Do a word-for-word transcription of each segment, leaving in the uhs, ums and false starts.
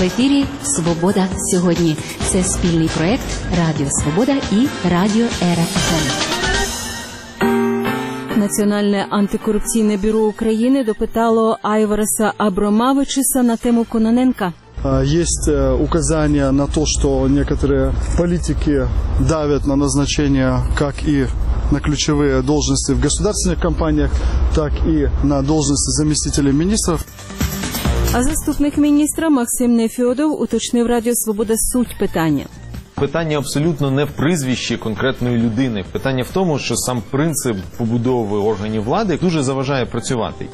В ефірі «Свобода сьогодні». Це спільний проект Радіо Свобода і Радіо Ера еф ем. Національне антикорупційне бюро України допитало Айвареса Абромавичуса на тему Кононенка. Есть указания на то, что некоторые политики давят на назначение как и на ключевые должности в государственных компаниях, так и на должности заместителей министров. А заступник міністра Максим Нефьодов уточнив Радіо Свобода суть питання. Питання абсолютно не в прізвищі конкретної людини. Питання в тому, що сам принцип побудови органів влади дуже заважає працювати.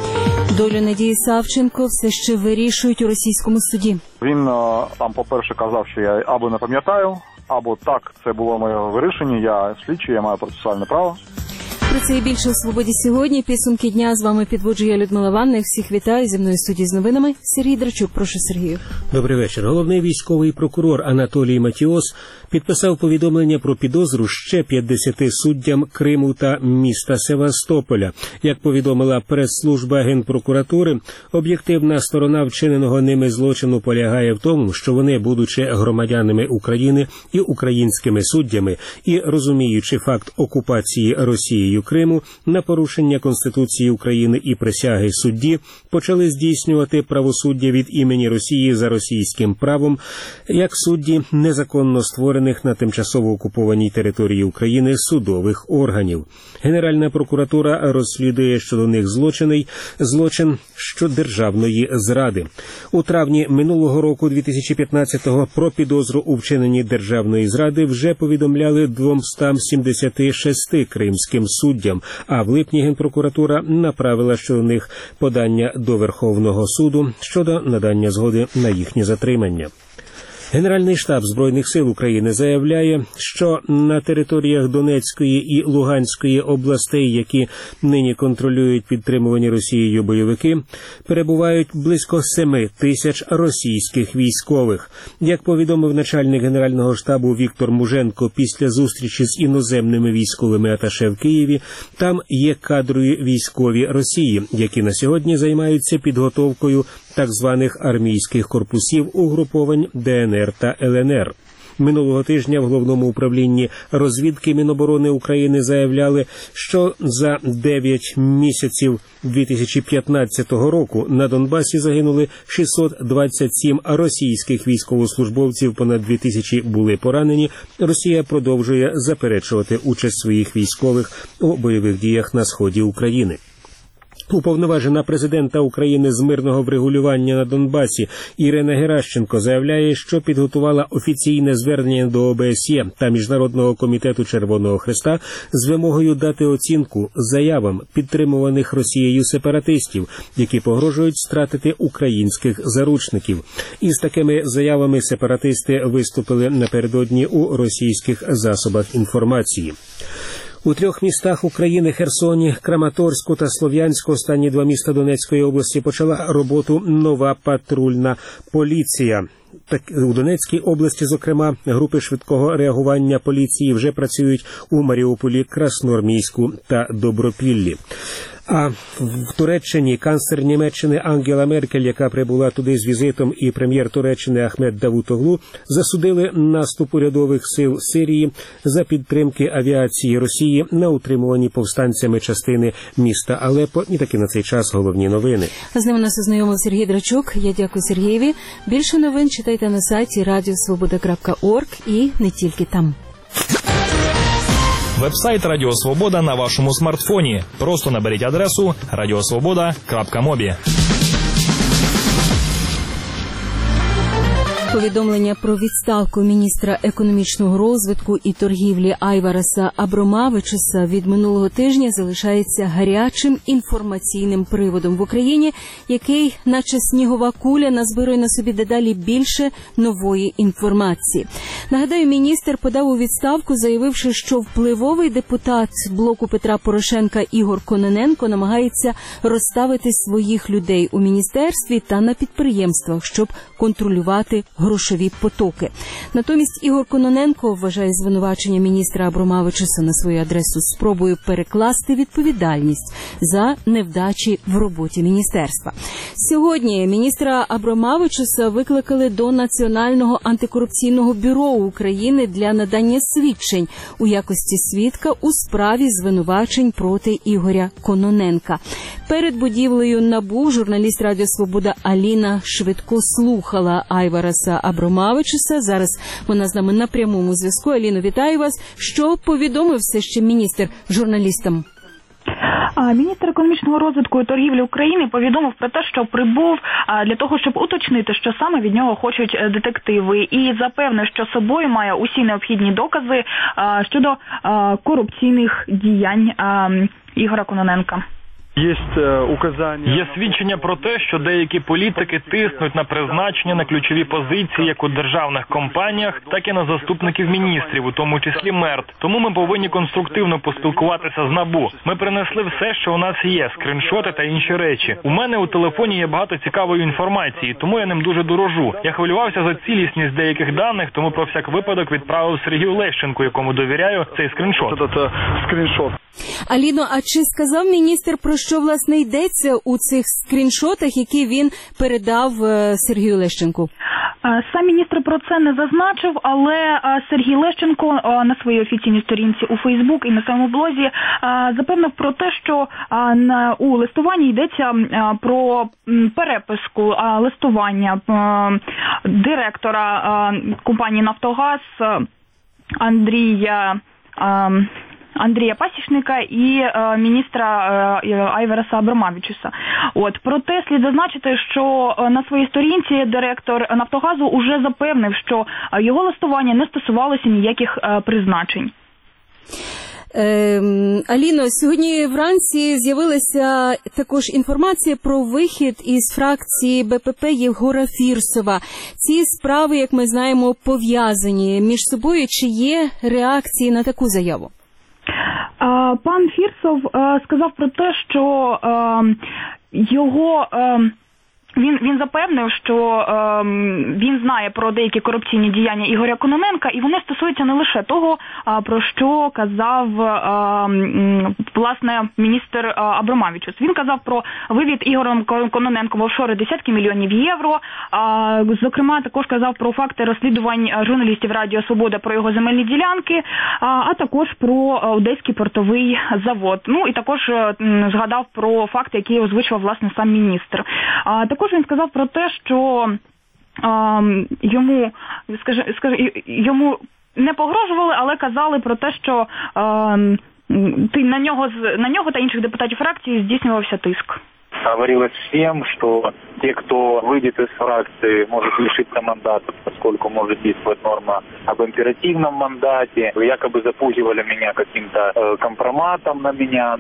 Долю Надії Савченко все ще вирішують у російському суді. Він там, по-перше, казав, що я або не пам'ятаю, або так, це було моє вирішення, я слідчий, я маю процесуальне право. Про це і більше у «Свободі сьогодні». Підсумки дня з вами підводжу я, Людмила Ванна. Всіх вітаю. Зі мною в студії з новинами Сергій Драчук. Прошу, Сергію. Добрий вечір. Головний військовий прокурор Анатолій Матіос підписав повідомлення про підозру ще п'ятдесяти суддям Криму та міста Севастополя. Як повідомила прес-служба Генпрокуратури, об'єктивна сторона вчиненого ними злочину полягає в тому, що вони, будучи громадянами України і українськими суддями, і розуміючи факт окупації Росією Криму на порушення Конституції України і присяги судді, почали здійснювати правосуддя від імені Росії за російським правом, як судді незаконно створених на тимчасово окупованій території України судових органів. Генеральна прокуратура розслідує щодо них злочини, злочин щодо державної зради. У травні минулого року, дві тисячі п'ятнадцятого, про підозру у вчиненні державної зради вже повідомляли двомстам сімдесяти шести кримським суддям, а в липні Генпрокуратура направила щодо них подання до Верховного суду щодо надання згоди на їхнє затримання. Генеральний штаб Збройних сил України заявляє, що на територіях Донецької і Луганської областей, які нині контролюють підтримувані Росією бойовики, перебувають близько семи тисяч російських військових. Як повідомив начальник Генерального штабу Віктор Муженко після зустрічі з іноземними військовими аташе в Києві, там є кадрові військові Росії, які на сьогодні займаються підготовкою так званих армійських корпусів угруповань Де Ен Ер та Ел Ен Ер. Минулого тижня в Головному управлінні розвідки Міноборони України заявляли, що за дев'ять місяців дві тисячі п'ятнадцятого року на Донбасі загинули шістсот двадцять сім російських військовослужбовців, понад дві тисячі були поранені. Росія продовжує заперечувати участь своїх військових у бойових діях на сході України. Уповноважена президента України з мирного врегулювання на Донбасі Ірина Геращенко заявляє, що підготувала офіційне звернення до О Б С Є та Міжнародного комітету Червоного Хреста з вимогою дати оцінку заявам підтримуваних Росією сепаратистів, які погрожують стратити українських заручників. Із такими заявами сепаратисти виступили напередодні у російських засобах інформації. У трьох містах України – Херсоні, Краматорську та Слов'янську, останні два міста Донецької області, почала роботу нова патрульна поліція. Так, у Донецькій області, зокрема, групи швидкого реагування поліції вже працюють у Маріуполі, Красноармійську та Добропіллі. А в Туреччині канцлер Німеччини Ангела Меркель, яка прибула туди з візитом, і прем'єр Туреччини Ахмед Давутоглу засудили наступ урядових сил Сирії за підтримки авіації Росії на утримувані повстанцями частини міста Алеппо. І таки на цей час головні новини. З ними нас ознайомив Сергій Драчук. Я дякую Сергієві. Більше новин читайте на сайті радіо свобода крапка орг і не тільки там. Веб-сайт Радіо Свобода на вашому смартфоні. Просто наберіть адресу радіосвобода крапка мобі. Повідомлення про відставку міністра економічного розвитку і торгівлі Айвареса Абромавичуса від минулого тижня залишається гарячим інформаційним приводом в Україні, який, наче снігова куля, назбирує на собі дедалі більше нової інформації. Нагадаю, міністр подав у відставку, заявивши, що впливовий депутат блоку Петра Порошенка Ігор Кононенко намагається розставити своїх людей у міністерстві та на підприємствах, щоб контролювати грошові потоки. Натомість Ігор Кононенко вважає звинувачення міністра Абромавичуса на свою адресу спробою перекласти відповідальність за невдачі в роботі міністерства. Сьогодні міністра Абромавичуса викликали до Національного антикорупційного бюро України для надання свідчень у якості свідка у справі звинувачень проти Ігоря Кононенка. Перед будівлею НАБУ журналіст Радіо Свобода Аліна Швидко слухала Айвараса Абромавичуса. Зараз вона з нами на прямому зв'язку. Аліно, вітаю вас. Що повідомив все ще міністр журналістам? Міністр економічного розвитку і торгівлі України повідомив про те, що прибув для того, щоб уточнити, що саме від нього хочуть детективи, і запевнив, що з собою має усі необхідні докази щодо корупційних діянь Ігоря Кононенка. Є свідчення про те, що деякі політики тиснуть на призначення на ключові позиції як у державних компаніях, так і на заступників міністрів, у тому числі МЕРТ. Тому ми повинні конструктивно поспілкуватися з НАБУ. Ми принесли все, що у нас є, скріншоти та інші речі. У мене у телефоні є багато цікавої інформації, тому я ним дуже дорожу. Я хвилювався за цілісність деяких даних, тому про всяк випадок відправив Сергію Лещенку, якому довіряю, цей скріншот. Скріншот. Аліно, а чи сказав міністр, про що, власне, йдеться у цих скріншотах, які він передав Сергію Лещенку? Сам міністр про це не зазначив, але Сергій Лещенко на своїй офіційній сторінці у Фейсбук і на своєму блозі запевнив про те, що у листуванні йдеться про переписку листування директора компанії «Нафтогаз» Андрія Андрія Пасічника і е, міністра е, Айвараса Абромавичуса. От, проте слід зазначити, що е, на своїй сторінці директор «Нафтогазу» уже запевнив, що е, його листування не стосувалося ніяких е, призначень. Е, Аліно, сьогодні вранці з'явилася також інформація про вихід із фракції БПП Єгора Фірсова. Ці справи, як ми знаємо, пов'язані між собою. Чи є реакції на таку заяву? Пан Фірсов сказав про те, що його Він, він запевнив, що е, він знає про деякі корупційні діяння Ігоря Кононенка, і вони стосуються не лише того, е, про що казав е, власне міністр Абромавичус. Він казав про вивід Ігорем Кононенком в офшори десятки мільйонів євро. Е, зокрема, також казав про факти розслідувань журналістів Радіо Свобода про його земельні ділянки, е, а також про Одеський портовий завод. Ну і також е, згадав про факти, які озвучував власне сам міністр. Е, Також він сказав про те, що е, йому, скажи, скажи, йому не погрожували, але казали про те, що е, на нього, на нього та інших депутатів фракції здійснювався тиск. Говорилось всем, что те, кто выйдет из фракции, может лишиться мандата, поскольку может действовать норма об императивном мандате. Якобы запугивали меня каким-то э, компроматом на меня.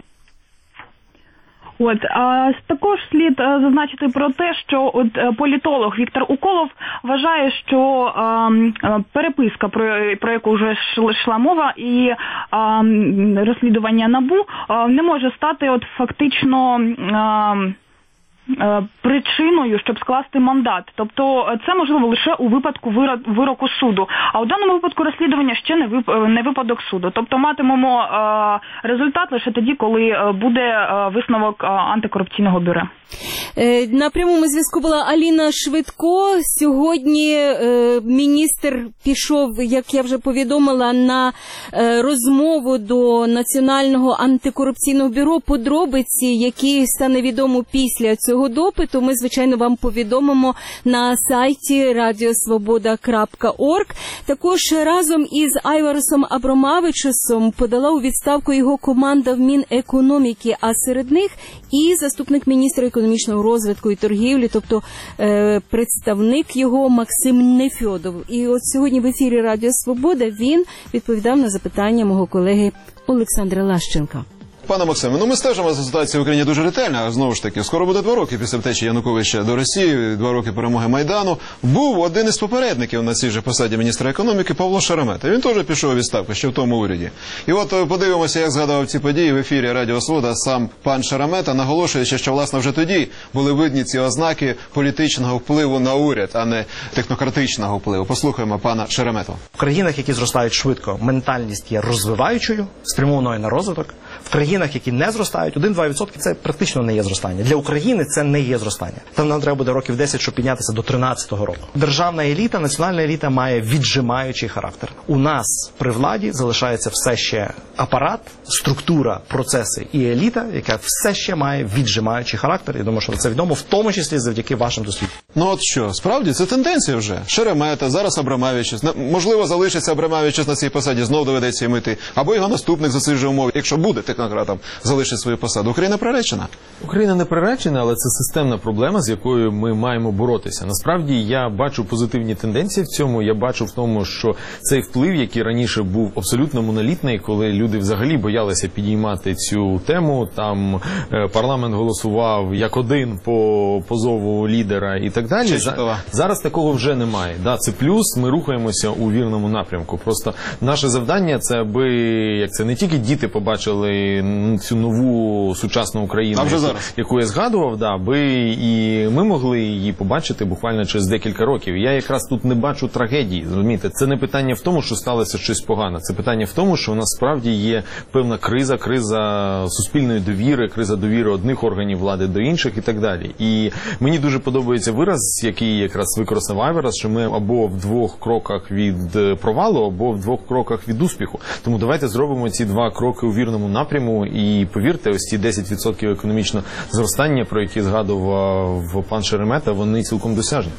От а також слід зазначити про те, що от політолог Віктор Уколов вважає, що а, переписка, про, про яку вже йшла мова, і а, розслідування НАБУ а, не може стати от фактично а, причиною, щоб скласти мандат. Тобто це можливо лише у випадку вироку суду. А у даному випадку розслідування ще не, вип... не випадок суду. Тобто матимемо результат лише тоді, коли буде висновок антикорупційного бюро. На прямому зв'язку була Аліна Швидко. Сьогодні міністр пішов, як я вже повідомила, на розмову до Національного антикорупційного бюро. Подробиці, які стане відомо після цього допиту, ми, звичайно, вам повідомимо на сайті радіосвобода крапка орг. Також разом із Айварасом Абромавичусом подала у відставку його команда в Мінекономіки, а серед них і заступник міністра економічного розвитку і торгівлі, тобто е, представник його Максим Нефьодов. І от сьогодні в ефірі Радіо Свобода він відповідав на запитання мого колеги Олександра Лащенка. Пане Максиме, ну ми стежимо за ситуацією в Україні дуже ретельно. Знову ж таки, скоро буде два роки після втечі Януковича до Росії, два роки перемоги Майдану. Був один із попередників на цій же посаді міністра економіки Павло Шеремета. Він теж пішов у відставку ще в тому уряді. І от подивимося, як згадував ці події в ефірі Радіо Свобода сам пан Шеремета, наголошуючи, що, власне, вже тоді були видні ці ознаки політичного впливу на уряд, а не технократичного впливу. Послухаємо пана Шеремету. В країнах, які зростають швидко, ментальність є розвиваючою, спрямованою на розвиток. В країнах, які не зростають, один-два відсотки це практично не є зростання. Для України це не є зростання. Там нам треба буде років десять, щоб піднятися до тринадцятого року. Державна еліта, національна еліта має віджимаючий характер. У нас при владі залишається все ще апарат, структура, процеси і еліта, яка все ще має віджимаючий характер. Я думаю, що це відомо, в тому числі завдяки вашим дослідженням. Ну от що, справді, це тенденція вже. Шеремета, зараз Абрамавичус. Можливо, залишиться Абрамавичус на цій посаді, знов доведеться йому йти. Або його наступник за цих же умов, якщо буде технократом, залишить свою посаду. Україна приречена? Україна не приречена, але це системна проблема, з якою ми маємо боротися. Насправді, я бачу позитивні тенденції в цьому. Я бачу в тому, що цей вплив, який раніше був абсолютно монолітний, коли люди взагалі боялися підіймати цю тему, там е, парламент голосував як один по позову лідера і так далі. За, зараз такого вже немає. Да, це плюс, ми рухаємося у вірному напрямку. Просто наше завдання – це аби, як це, не тільки діти побачили цю нову сучасну Україну, яку, яку я згадував, да, аби і ми могли її побачити буквально через декілька років. Я якраз тут не бачу трагедії, розумієте? Це не питання в тому, що сталося щось погане. Це питання в тому, що у нас справді є певна криза, криза суспільної довіри, криза довіри одних органів влади до інших і так далі. І мені дуже подобається вираз, який якраз використав Айварас, що ми або в двох кроках від провалу, або в двох кроках від успіху. Тому давайте зробимо ці два кроки у вірному напряму і повірте, ось ці десять відсотків економічного зростання, про які згадував пан Шеремета, вони цілком досяжні.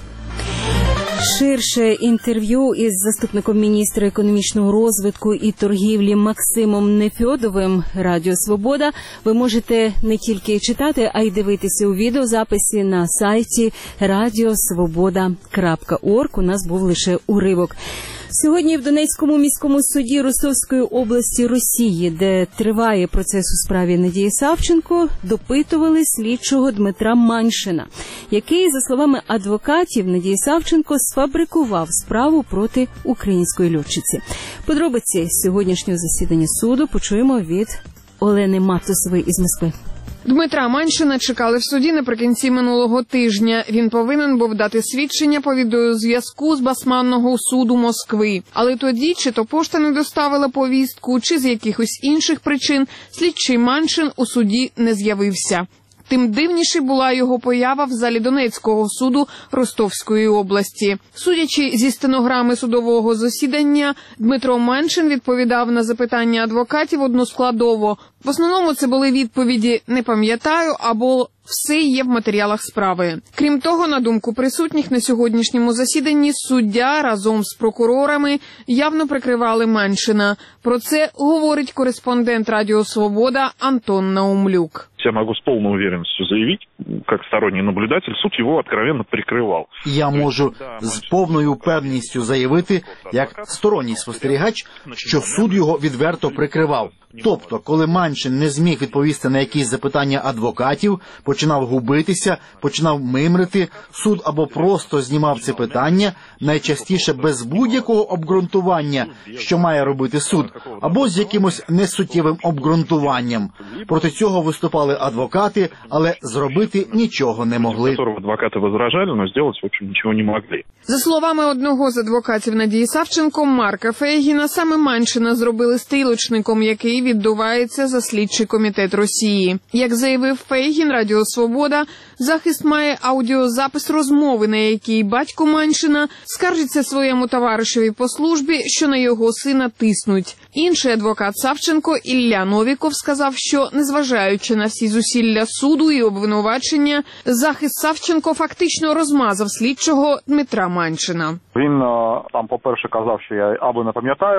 Ширше інтерв'ю із заступником міністра економічного розвитку і торгівлі Максимом Нефьодовим Радіо Свобода ви можете не тільки читати, а й дивитися у відеозаписі на сайті радіо свобода крапка орг. У нас був лише уривок. Сьогодні в Донецькому міському суді Ростовської області Росії, де триває процес у справі Надії Савченко, допитували слідчого Дмитра Маньшина, який, за словами адвокатів, Надії Савченко сфабрикував справу проти української льотчиці. Подробиці сьогоднішнього засідання суду почуємо від Олени Матусової із Москви. Дмитра Маньшина чекали в суді наприкінці минулого тижня. Він повинен був дати свідчення по відеозв'язку з Басманного суду Москви. Але тоді, чи то пошта не доставила повістку, чи з якихось інших причин, слідчий Маньшин у суді не з'явився. Тим дивніше була його поява в залі Донецького суду Ростовської області. Судячи зі стенограми судового засідання, Дмитро Маньшин відповідав на запитання адвокатів односкладово. В основному це були відповіді «не пам'ятаю» або «все є в матеріалах справи». Крім того, на думку присутніх на сьогоднішньому засіданні, суддя разом з прокурорами явно прикривали Маньшина. Про це говорить кореспондент Радіо Свобода Антон Наумлюк. Я могу с полной уверенностью заявить, как сторонний наблюдатель, суд его откровенно прикривав. Я можу з повною певністю заявити, як сторонній спостерігач, що суд його відверто прикривав. Тобто, коли Маньшин не зміг відповісти на якісь запитання адвокатів, починав губитися, починав мимрити, суд або просто знімав це питання, найчастіше без будь-якого обґрунтування, що має робити суд, або з якимось несуттєвим обґрунтуванням. Проти цього виступали адвокати, але зробити нічого не могли. Адвокати возражали, але зробити, в общем, нічого не могли. За словами одного з адвокатів Надії Савченко, Марка Фейгіна, саме Маньшина зробили стрілочником, який відбувається за слідчий комітет Росії. Як заявив Фейгін, Радіо Свобода, захист має аудіозапис розмови, на якій батько Маньшина скаржиться своєму товаришеві по службі, що на його сина тиснуть. Інший адвокат Савченко, Ілля Новіков, сказав, що, незважаючи на всі зусилля суду і обвинувачення, захист Савченко фактично розмазав слідчого Дмитра Маньшина. Він там, по-перше, казав, що я або не пам'ятаю,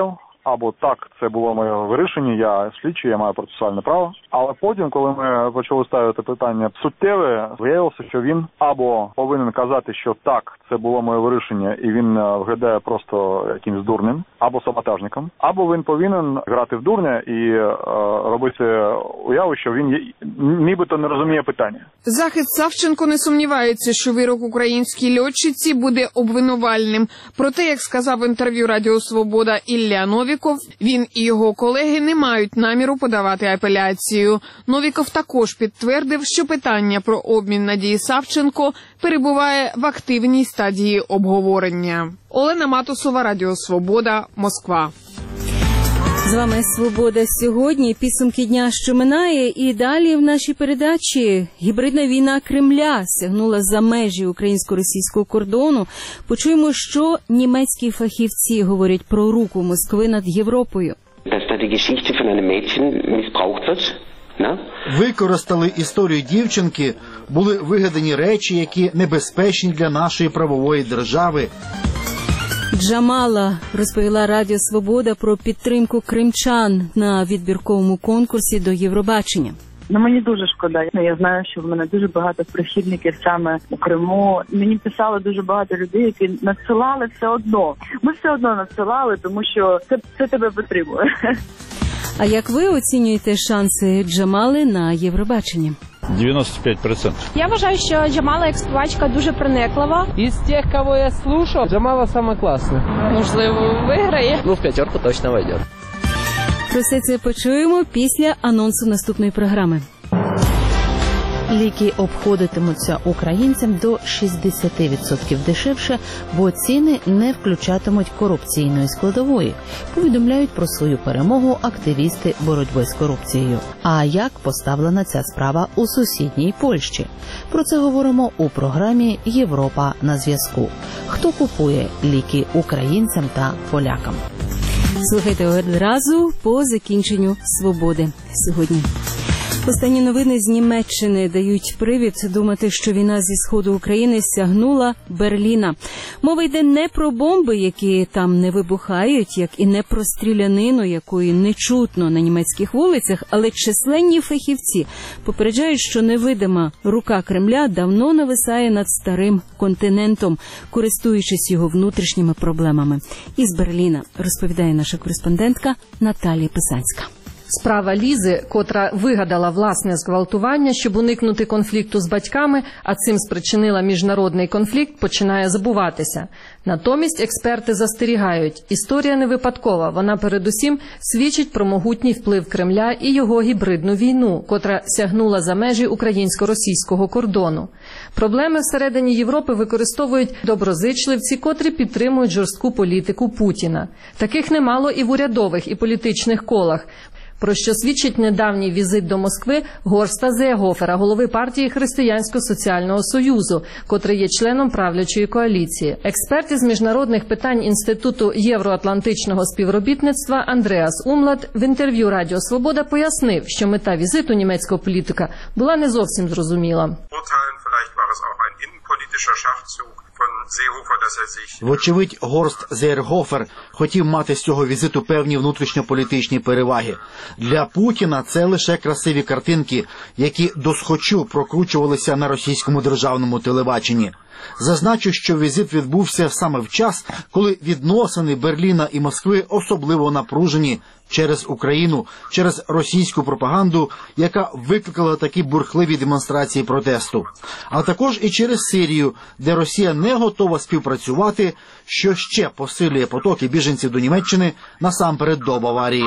або так, це було моє вирішення, я слідчий, я маю процесуальне право. Але потім, коли ми почали ставити питання суттєве, виявилося, що він або повинен казати, що так, це було моє вирішення, і він виглядає просто якимсь дурним, або саботажником, або він повинен грати в дурня і е, робити уяву, що він є, нібито не розуміє питання. Захист Савченко не сумнівається, що вирок українській льотчиці буде обвинувальним. Проте, як сказав в інтерв'ю Радіо Свобода Ілля Новіков, він і його колеги не мають наміру подавати апеляцію. Новіков також підтвердив, що питання про обмін Надії Савченко перебуває в активній стадії обговорення. Олена Матусова, Радіо Свобода, Москва. З вами «Свобода сьогодні», підсумки дня, що минає, і далі в нашій передачі гібридна війна Кремля сягнула за межі українсько-російського кордону. Почуємо, що німецькі фахівці говорять про руку Москви над Європою. Використали історію дівчинки, були вигадані речі, які небезпечні для нашої правової держави. Джамала розповіла Радіо Свобода про підтримку кримчан на відбірковому конкурсі до Євробачення. Ну, мені дуже шкода. Я знаю, що в мене дуже багато прихильників саме у Криму. Мені писали дуже багато людей, які надсилали все одно. Ми все одно надсилали, тому що це, це тебе підтримує. А як ви оцінюєте шанси Джамали на Євробаченні? дев'яносто п'ять відсотків. Я вважаю, що Джамала як співачка дуже прониклива. Із тих, кого я слухав, Джамала сама класна. Можливо, виграє. Ну, в п'ятерку точно вийде. Про все це почуємо після анонсу наступної програми. Ліки обходитимуться українцям до шістдесят відсотків дешевше, бо ціни не включатимуть корупційної складової, повідомляють про свою перемогу активісти боротьби з корупцією. А як поставлена ця справа у сусідній Польщі? Про це говоримо у програмі «Європа на зв'язку». Хто купує ліки українцям та полякам? Слухайте одразу по закінченню «Свободи» сьогодні. Останні новини з Німеччини дають привід думати, що війна зі сходу України сягнула Берліна. Мова йде не про бомби, які там не вибухають, як і не про стрілянину, якої не чутно на німецьких вулицях, але численні фахівці попереджають, що невидима рука Кремля давно нависає над старим континентом, користуючись його внутрішніми проблемами. Із Берліна розповідає наша кореспондентка Наталія Писанська. Справа Лізи, котра вигадала власне зґвалтування, щоб уникнути конфлікту з батьками, а цим спричинила міжнародний конфлікт, починає забуватися. Натомість експерти застерігають, історія не випадкова, вона передусім свідчить про могутній вплив Кремля і його гібридну війну, котра сягнула за межі українсько-російського кордону. Проблеми всередині Європи використовують доброзичливці, котрі підтримують жорстку політику Путіна. Таких немало і в урядових, і політичних колах, про що свідчить недавній візит до Москви Горста Зеегофера, голови партії Християнсько-соціального союзу, котрий є членом правлячої коаліції. Експерт із міжнародних питань Інституту євроатлантичного співробітництва Андреас Умлат в інтерв'ю Радіо Свобода пояснив, що мета візиту німецького політика була не зовсім зрозуміла. Вочевидь, Горст Зеергофер хотів мати з цього візиту певні внутрішньополітичні переваги. Для Путіна це лише красиві картинки, які досхочу прокручувалися на російському державному телебаченні. Зазначу, що візит відбувся саме в час, коли відносини Берліна і Москви особливо напружені через Україну, через російську пропаганду, яка викликала такі бурхливі демонстрації протесту. А також і через Сирію, де Росія не готова співпрацювати, що ще посилює потоки біженців до Німеччини, насамперед до Баварії.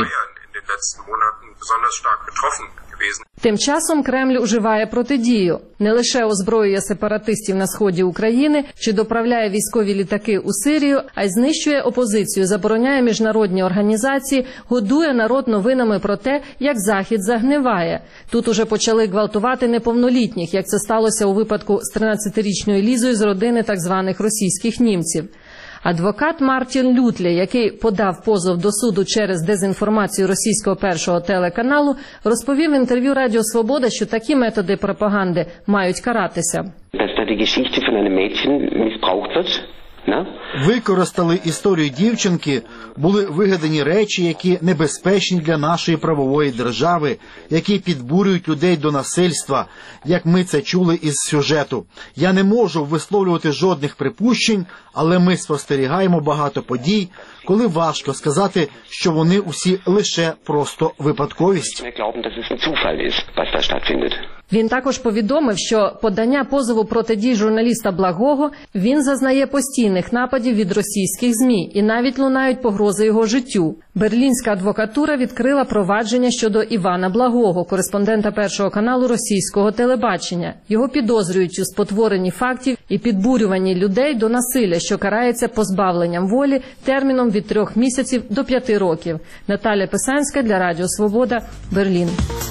Тим часом Кремль уживає протидію. Не лише озброює сепаратистів на сході України чи доправляє військові літаки у Сирію, а й знищує опозицію, забороняє міжнародні організації, годує народ новинами про те, як Захід загниває. Тут уже почали гвалтувати неповнолітніх, як це сталося у випадку з тринадцятирічною Лізою з родини так званих російських німців. Адвокат Мартін Лютле, який подав позов до суду через дезінформацію російського першого телеканалу, розповів в інтерв'ю Радіо Свобода, що такі методи пропаганди мають каратися. Використали історію дівчинки, були вигадані речі, які небезпечні для нашої правової держави, які підбурюють людей до насильства, як ми це чули із сюжету. Я не можу висловлювати жодних припущень, але ми спостерігаємо багато подій, коли важко сказати, що вони усі лише просто випадковість. Він також повідомив, що подання позову проти дій журналіста Благого він зазнає постійних нападів від російських ЗМІ і навіть лунають погрози його життю. Берлінська адвокатура відкрила провадження щодо Івана Благого, кореспондента Першого каналу російського телебачення. Його підозрюють у спотворенні фактів і підбурюванні людей до насилля, що карається позбавленням волі терміном від трьох місяців до п'яти років. Наталя Писанська для Радіо Свобода, Берлін.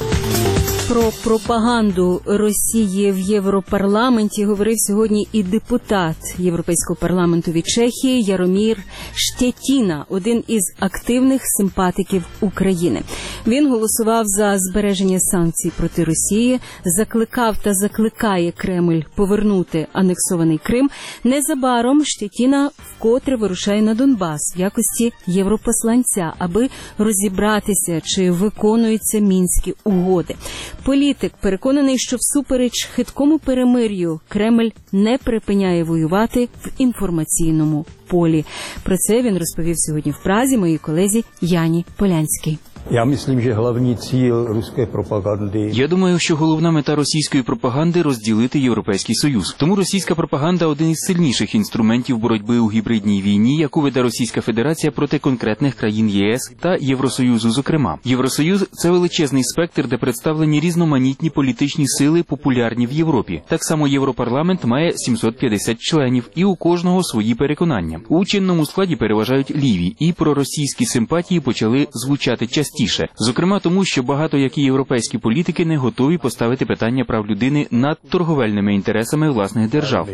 Про пропаганду Росії в Європарламенті говорив сьогодні і депутат Європейського парламенту від Чехії Яромір Штєтіна, один із активних симпатиків України. Він голосував за збереження санкцій проти Росії, закликав та закликає Кремль повернути анексований Крим. Незабаром Штєтіна вкотре вирушає на Донбас в якості європосланця, аби розібратися, чи виконуються Мінські угоди. Політик переконаний, що всупереч хиткому перемир'ю Кремль не припиняє воювати в інформаційному полі. Про це він розповів сьогодні в Празі моїй колезі Яні Полянській. Я myslím, že hlavní cíl ruské propagandy. Я думаю, що головна мета російської пропаганди – розділити Європейський Союз. Тому російська пропаганда – один із сильніших інструментів боротьби у гібридній війні, яку веде Російська Федерація проти конкретних країн ЄС та Євросоюзу зокрема. Євросоюз – це величезний спектр, де представлені різноманітні політичні сили, популярні в Європі. Так само Європарламент має сімсот п'ятдесят членів, і у кожного свої переконання. У чинному складі переважають ліві, і проросійські симпатії почали звучати частіше. Зокрема тому, що багато які європейські політики не готові поставити питання прав людини над торговельними інтересами власних держав.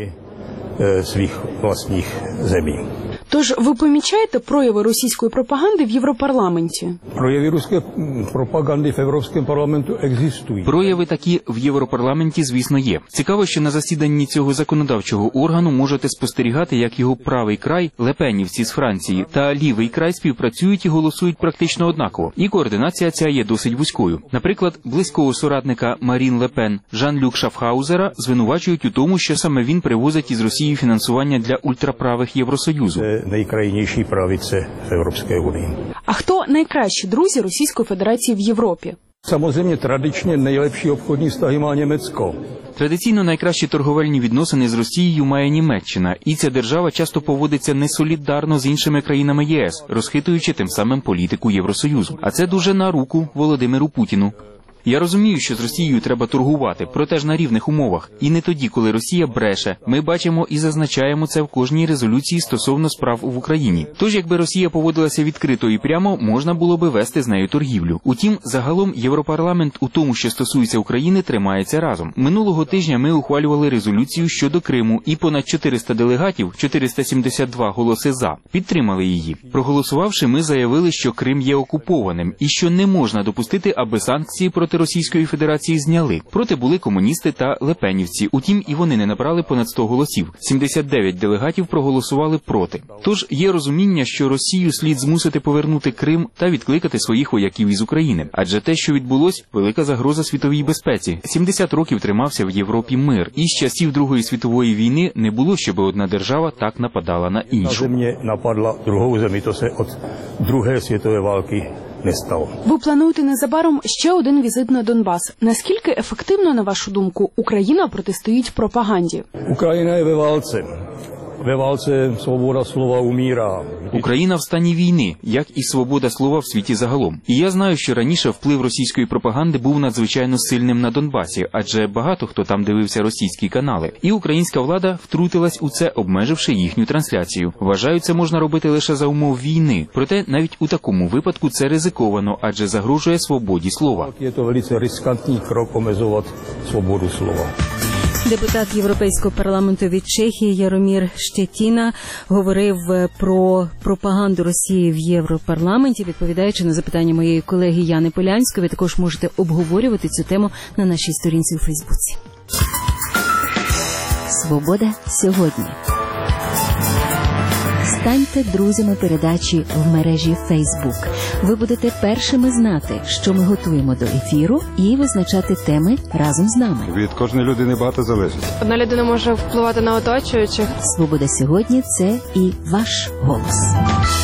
Своїх власних земель. Тож ви помічаєте прояви російської пропаганди в Європарламенті? Прояви російської пропаганди в Європейському парламенті екзистують. Прояви такі в Європарламенті, звісно, є. Цікаво, що на засіданні цього законодавчого органу можете спостерігати, як його правий край, лепенівці з Франції, та лівий край співпрацюють і голосують практично однаково. І координація ця є досить вузькою. Наприклад, близького соратника Марін Ле Пен Жан-Люк Шафхаузера звинувачують у тому, що саме він привозить із Росії фінансування для ультраправих Євросоюзу. Найкрайніші правиці в Європейській Унії. А хто найкращі друзі Російської Федерації в Європі? Samozřejmě традичně nejlepší obchodní vztahy má Německo. Традиційно найкращі торговельні відносини з Росією має Німеччина, і ця держава часто поводиться несолідарно з іншими країнами ЄС, розхитуючи тим самим політику Євросоюзу. А це дуже на руку Володимиру Путіну. Я розумію, що з Росією треба торгувати, проте ж на рівних умовах. І не тоді, коли Росія бреше. Ми бачимо і зазначаємо це в кожній резолюції стосовно справ в Україні. Тож, якби Росія поводилася відкрито і прямо, можна було би вести з нею торгівлю. Утім, загалом Європарламент у тому, що стосується України, тримається разом. Минулого тижня ми ухвалювали резолюцію щодо Криму, і понад чотириста делегатів, чотириста сімдесят два голоси «за», підтримали її. Проголосувавши, ми заявили, що Крим є окупованим і що не можна допустити, аби санкції проти Російської Федерації зняли. Проти були комуністи та лепенівці. Утім, і вони не набрали понад сто голосів. сімдесят дев'ять делегатів проголосували проти. Тож є розуміння, що Росію слід змусити повернути Крим та відкликати своїх вояків із України. Адже те, що відбулось, велика загроза світовій безпеці. сімдесят років тримався в Європі мир. І з часів Другої світової війни не було, щоб одна держава так нападала на іншу. На землі нападла другу землю, то це від Другої світової війни не стало. Ви плануєте незабаром ще один візит на Донбас. Наскільки ефективно, на вашу думку, Україна протистоїть пропаганді? Україна є в валці. В валці свобода слова уміра. Україна в стані війни, як і свобода слова в світі загалом. І я знаю, що раніше вплив російської пропаганди був надзвичайно сильним на Донбасі, адже багато хто там дивився російські канали. І українська влада втрутилась у це, обмеживши їхню трансляцію. Вважаю, це можна робити лише за умов війни. Проте навіть у такому випадку це ризиковано, адже загрожує свободі слова. Є то велице ризикантний крок обмежувати свободу слова. Депутат Європейського парламенту від Чехії Яромір Штєтіна говорив про пропаганду Росії в Європарламенті, відповідаючи на запитання моєї колеги Яни Полянської. Ви також можете обговорювати цю тему на нашій сторінці у Фейсбуці. Свобода сьогодні. Станьте друзями передачі в мережі Facebook. Ви будете першими знати, що ми готуємо до ефіру, і визначати теми разом з нами. Від кожної людини багато залежить. Одна людина може впливати на оточуючих. Свобода сьогодні – це і ваш голос.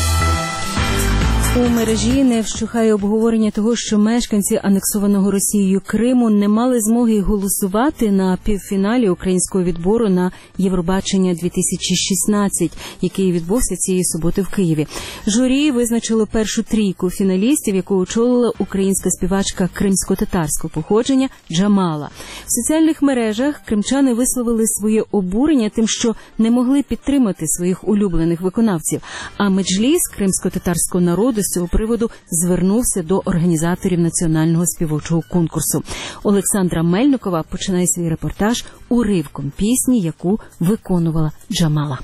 У мережі не вщухає обговорення того, що мешканці анексованого Росією Криму не мали змоги голосувати на півфіналі українського відбору на Євробачення дві тисячі шістнадцять, який відбувся цієї суботи в Києві. Журі визначило першу трійку фіналістів, яку очолила українська співачка кримсько-татарського походження Джамала. В соціальних мережах кримчани висловили своє обурення тим, що не могли підтримати своїх улюблених виконавців, а Меджліс кримсько-татарського народу з цього приводу звернувся до організаторів національного співочого конкурсу. Олександра Мельникова починає свій репортаж уривком пісні, яку виконувала Джамала.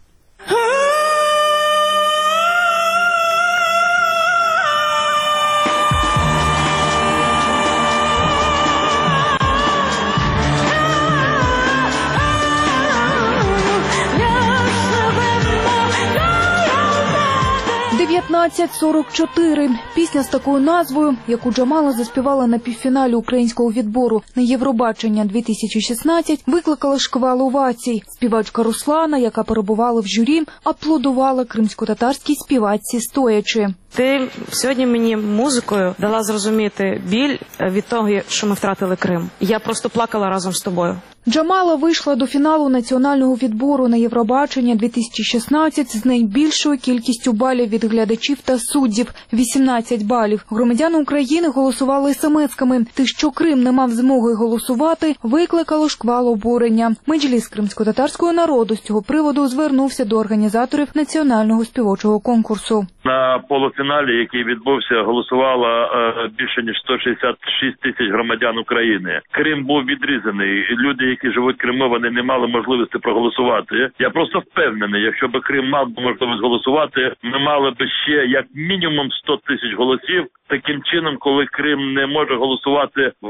дев'ятнадцять сорок чотири. Пісня з такою назвою, яку Джамала заспівала на півфіналі українського відбору на Євробачення дві тисячі шістнадцять, викликала шквал овацій. Співачка Руслана, яка перебувала в журі, аплодувала кримсько-татарській співачці стоячи. Ти сьогодні мені музикою дала зрозуміти біль від того, що ми втратили Крим. Я просто плакала разом з тобою. Джамала вийшла до фіналу національного відбору на Євробачення дві тисячі шістнадцять з найбільшою кількістю балів від глядачів та суддів – вісімнадцять балів. Громадяни України голосували смс-ками. Те, що Крим не мав змоги голосувати, викликало шквал обурення. Меджліс кримсько-татарського народу з цього приводу звернувся до організаторів національного співочого конкурсу. На полуфіналі, який відбувся, голосувало е, більше ніж сто шістдесят шість тисяч громадян України. Крим був відрізаний. Люди, які живуть в Криму, вони не мали можливості проголосувати. Я просто впевнений, якщо б Крим мав можливість голосувати, ми мали б ще як мінімум сто тисяч голосів. Таким чином, коли Крим не може голосувати в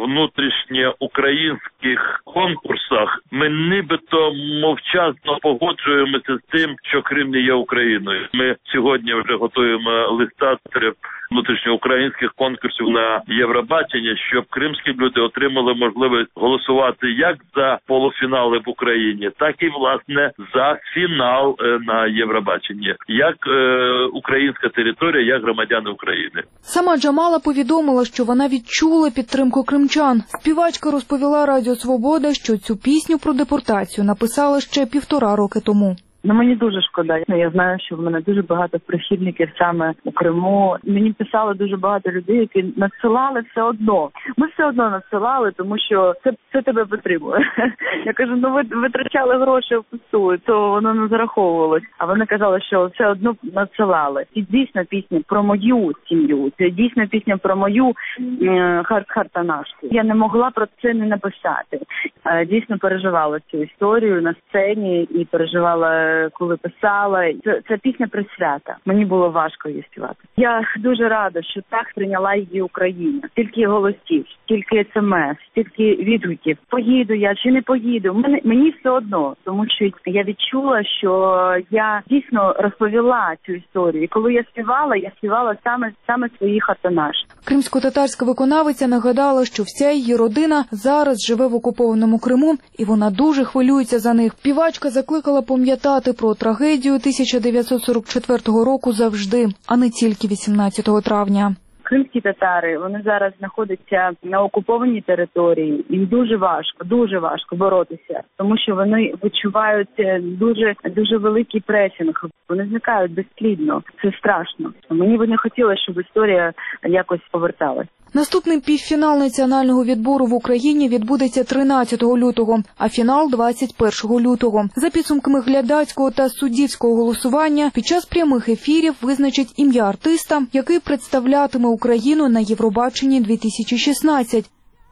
внутрішньоукраїнських конкурсах, ми нібито мовчазно погоджуємося з тим, що Крим не є Україною. Ми сьогодні вже готуємо листаторів внутрішньоукраїнських конкурсів на Євробачення, щоб кримські люди отримали можливість голосувати як за полуфінали в Україні, так і, власне, за фінал на Євробаченні, як е, українська територія, як громадяни України. Сама Джамала повідомила, що вона відчула підтримку кримчан. Співачка розповіла Радіо Свобода, що цю пісню про депортацію написала ще півтора роки тому. Ну, мені дуже шкода. Я знаю, що в мене дуже багато прихильників саме у Криму. Мені писали дуже багато людей, які надсилали все одно. Ми все одно надсилали, тому що це, це тебе підтримує. Я кажу, ну ви витрачали гроші впусту, то воно не зараховувалось. А вони казали, що все одно надсилали. І дійсно пісня про мою сім'ю. Це дійсно пісня про мою харт-хартанашку. Я не могла про це не написати. Дійсно переживала цю історію на сцені і переживала, коли писала. Це, це пісня про свята. Мені було важко її співати. Я дуже рада, що так прийняла її Україна. Стільки голосів, стільки смс, стільки відгуків. Поїду я чи не поїду. Мені, мені все одно, тому що я відчула, що я дійсно розповіла цю історію. І коли я співала, я співала саме, саме свої хартанаш. Кримсько-татарська виконавиця нагадала, що вся її родина зараз живе в окупованому Криму, і вона дуже хвилюється за них. Співачка закликала пам'ятати про трагедію тисяча дев'ятсот сорок четвертого року завжди, а не тільки вісімнадцятого травня. Кримські татари, вони зараз знаходяться на окупованій території. Їм дуже важко, дуже важко боротися, тому що вони відчувають дуже, дуже великий пресінг. Вони зникають безслідно. Це страшно. Мені б не хотілося, щоб історія якось поверталась. Наступний півфінал національного відбору в Україні відбудеться тринадцятого лютого, а фінал двадцять першого лютого. За підсумками глядацького та суддівського голосування під час прямих ефірів визначить ім'я артиста, який представлятиме Україну на Євробаченні дві тисячі шістнадцять.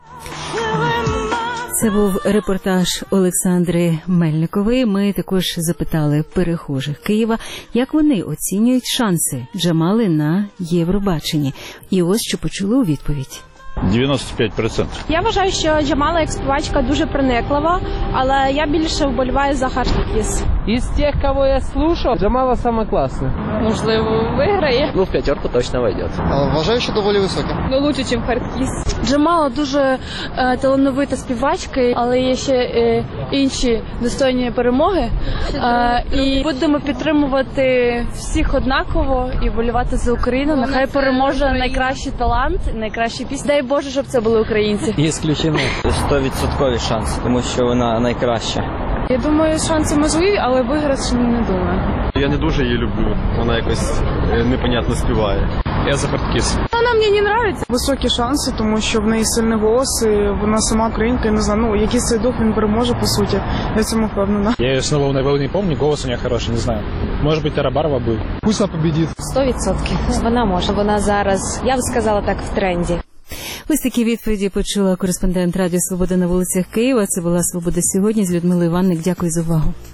Це був репортаж Олександри Мельникової. Ми також запитали перехожих Києва, як вони оцінюють шанси Джамали на Євробаченні. І ось що почули у відповідь. дев'яносто п'ять відсотків. Я вважаю, що Джамала як співачка дуже прониклива, але я більше вболіваю за Хартіс. Із тих, кого я слухав, Джамала сама класна. Можливо, виграє. Ну, в п'ятерку точно войдет. Вважаю, що доволі високий. Ну, лучше, ніж Хардкіс. Джамала дуже е, талановита співачка, але є ще е, інші достойні перемоги. Е, і будемо підтримувати всіх однаково і болювати за Україну. Нехай переможе найкращий талант, найкращі пісні. Дай Боже, щоб це були українці. Ісключено. сто відсотків шанс, тому що вона найкраща. Я думаю, шанси можливі, але виграш не думаю. Я не дуже її люблю, вона якось непонятно співає. Я за Хардкіс. Вона мені не подобається. Високі шанси, тому що в неї сильний голос, і вона сама українка, я не знаю, ну, якийсь цей дух він переможе, по суті. Я цьому впевнена. Я ее снова не помню, голос у нее хороший, не знаю. Может быть, Тарабарова будет. Пусть она победит. Сто відсотків. Вона може. Вона зараз, я б сказала так, в тренді. Ось такі відповіді почула кореспондент Радіо Свобода на вулицях Києва. Це була «Свобода сьогодні» з Людмилою Іванник. Дякую за увагу.